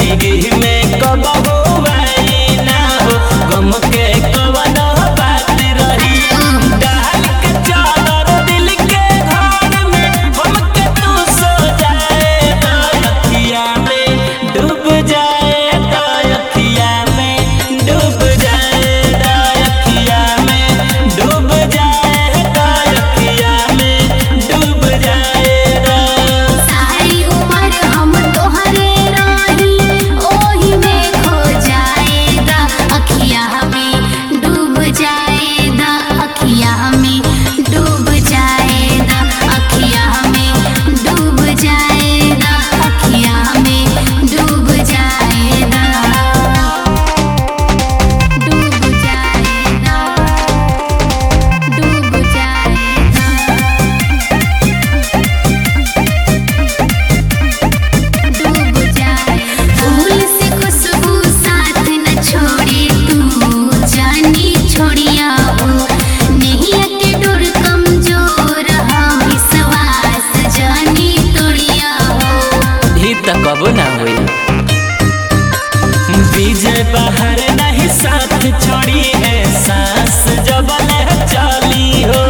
जिंदगी में कबहू आई ना हो गम के कवन बात रही। डाल के चादर दिल के घर में हमके तू सो जाए तो अखिया में डूब जाए तो अखिया में डूब जाए तो अखिया में डूब जाए तो अखिया में डूब जाए सारी उम्र हम तोहरे राही ओही में खो जाएगा अखिया में डूब जाएगा अखिया में डूब जाएगा अखिया में डूब जाएगा अखिया में डूब जाएगा डूब जाएगा डूब जाएगा डूब जाए फूल से खुशबू साथ न छोड़े तू जानी छोड़िया हो नहीं के डोर कमजोर हो विश्वास जानी तोड़िया हो ही तो कब ना हुई। विजय बाहर नहीं साथ छोड़ी है सांस जब चली हो